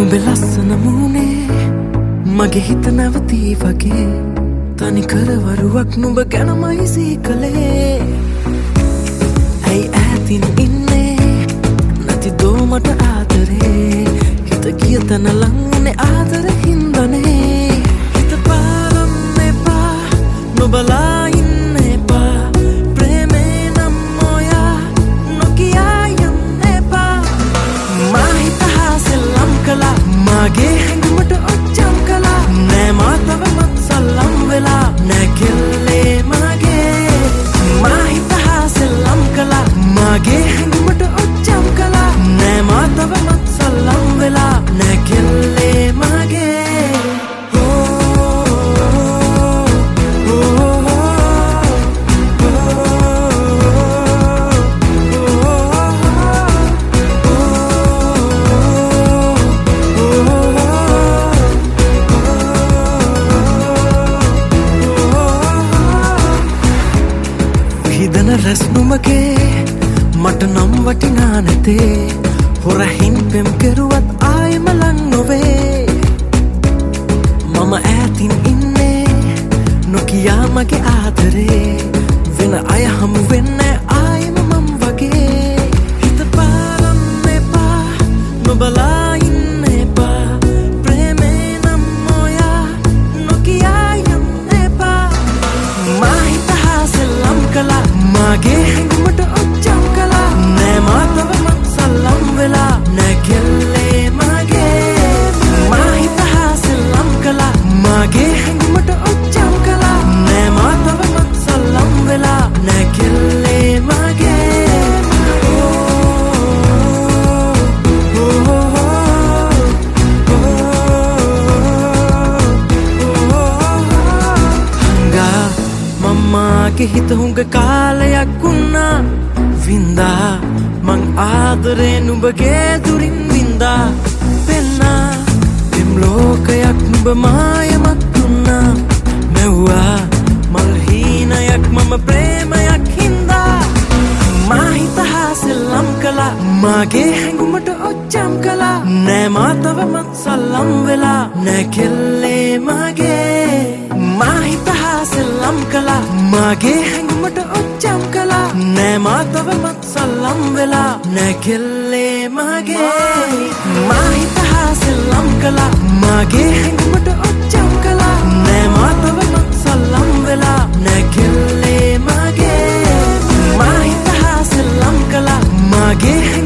නුඹ ලස්සන මූනේ මගේ හිත නැවතී වගේ තනි කරවරුවක් නුඹ ගැනමයි සීකලේ ඇයි ඈතින් ඉන්නේ නැති දෝ මට ආදරේ හිත ගිය තැන ලං වුනේ ආදර හින්දනේ හිත පාරම් එපා නොබලා ඉන්න එපා ප්‍රේමේ නම් ඔයා නොකියා යන්න එපා මා හිත හාසෙල්ලම් කළා මාගේ හැඟුමට ඔච්චම් කළා නෑ මා තවමත් සල්ලම් වෙලා නෑ කෙල්ලේ මාගේ මා හිත හාසෙල්ලම් කළා මාගේ හැඟුමට ඔච්චම් කළා නෑ මා තවමත් සල්ලම් වෙලා නෑ කෙල්ලේ මාගේ රැස් නුමගේ මට නම් වටිනා නැතේ හොරහින් පෙම් කෙරුවත් ආයෙම ලං නොවේ මම ඈතින් ඉන්නේ නොකියා මගේ ආදරේ වෙන අය හමු වෙන්නේ ආයෙම මම වගේ හිත පාරම් එපා නොබලා ඉන්න එපා ප්‍රේමේ නම් ඔයා නොකියා යන්න එපා මා හිත හාසෙල්ලම් කළා මාගේ හැඟුමට ඔච්චම් කළා නෑ මා තවමත් සල්ලම් වෙලා නෑ කෙල්ලේ මාගේ මා හිත හාසෙල්ලම් කළා මාගේ හැඟුමට ඔච්චම් කළා නෑ මා තවමත් සල්ලම් වෙලා නෑ කෙල්ලේ මාගේ හංගා මම්මාගේ හිත හුඟ කාලයක් වුණා වින්දා මං ආදරේ නුඹගේ දුරින් වින්දා පෙන්නා එම් ලෝකයක් නුඹ මායමක් දුන්නා මෙව්වා මල් හීනයක් මම ප්‍රේමයක් හින්දා මා හිත හාසෙල්ලම් කළා මාගේ හැඟුමට ඔච්චම් කළා නෑ මා තවමත් සල්ලම් වෙලා නෑ කෙල්ලේ මාගේ මා හිත හාසෙල්ලම් කළා මාගේ හැඟුමට ඔච්චම් කළා නෑ මා තවමත් සල්ලම් වෙලා නෑ කෙල්ලේ මාගේ මා හිත හාසෙල්ලම් කළා මාගේ හැඟුමට ඔච්චම් කළා නෑ මා තවමත් සල්ලම් වෙලා නෑ කෙල්ලේ මාගේ මා හිත හාසෙල්ලම් කළා මාගේ